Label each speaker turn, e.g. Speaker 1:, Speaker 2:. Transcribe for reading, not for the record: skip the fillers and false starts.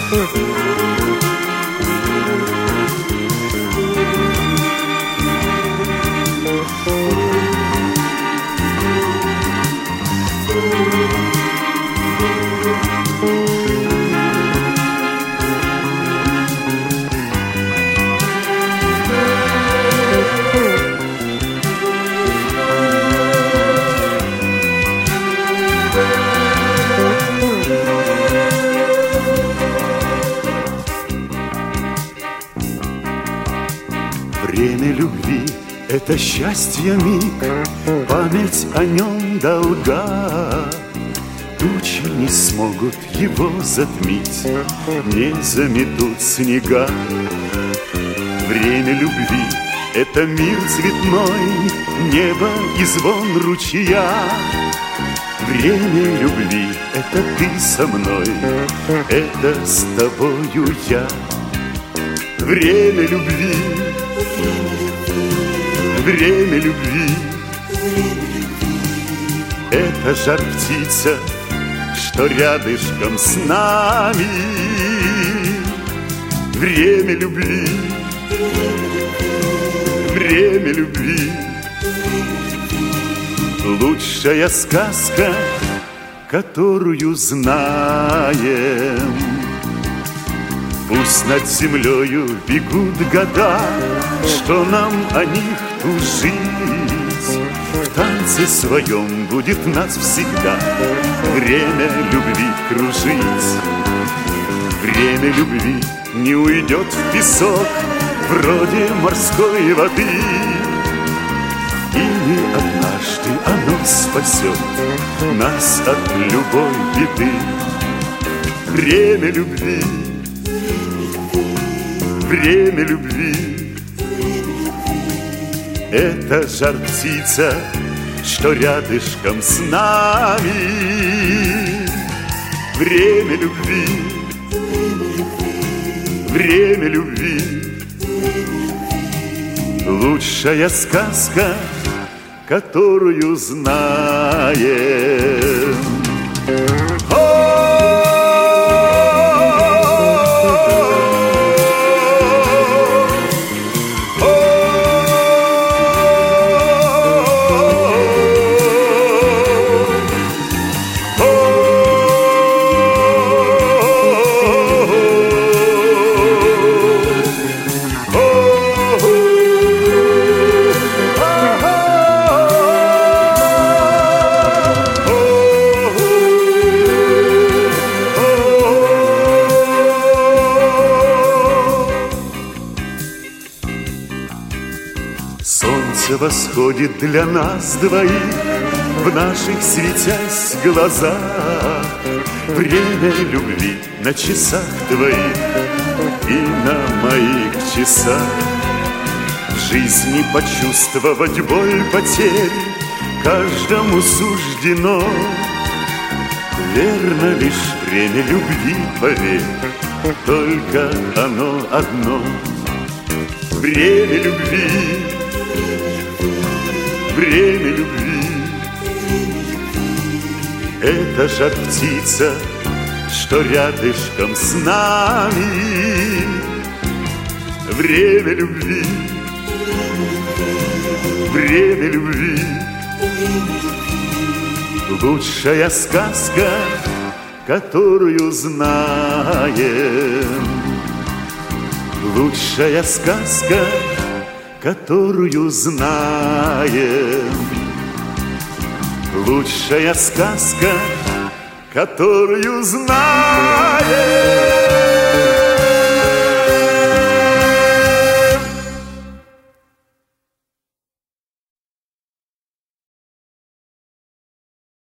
Speaker 1: Время любви — это счастье миг, память о нем долга. Тучи не смогут его затмить, не заметут снега. Время любви — это мир цветной, небо и звон ручья. Время любви — это ты со мной, это с тобою я. Время любви, время любви, это жар птица, что рядышком с нами. Время любви, время любви, лучшая сказка, которую знаем. Пусть над землею бегут года, что нам о них тужить. В танце своем будет нас всегда время любви кружить. Время любви не уйдет в песок, вроде морской воды, и не однажды оно спасет нас от любой беды. Время любви, время любви, это жар птица, что рядышком с нами. Время любви, время любви, лучшая сказка, которую знаем. Солнце восходит для нас двоих в наших светясь глазах. Время любви на часах твоих и на моих часах. В жизни почувствовать боль потерь каждому суждено. Верно лишь время любви, поверь, только оно одно. Время любви, время любви, это жар птица, что рядышком с нами. Время любви, время любви, лучшая сказка, которую знаем. Лучшая сказка, которую знаем. Лучшая сказка, которую знаем.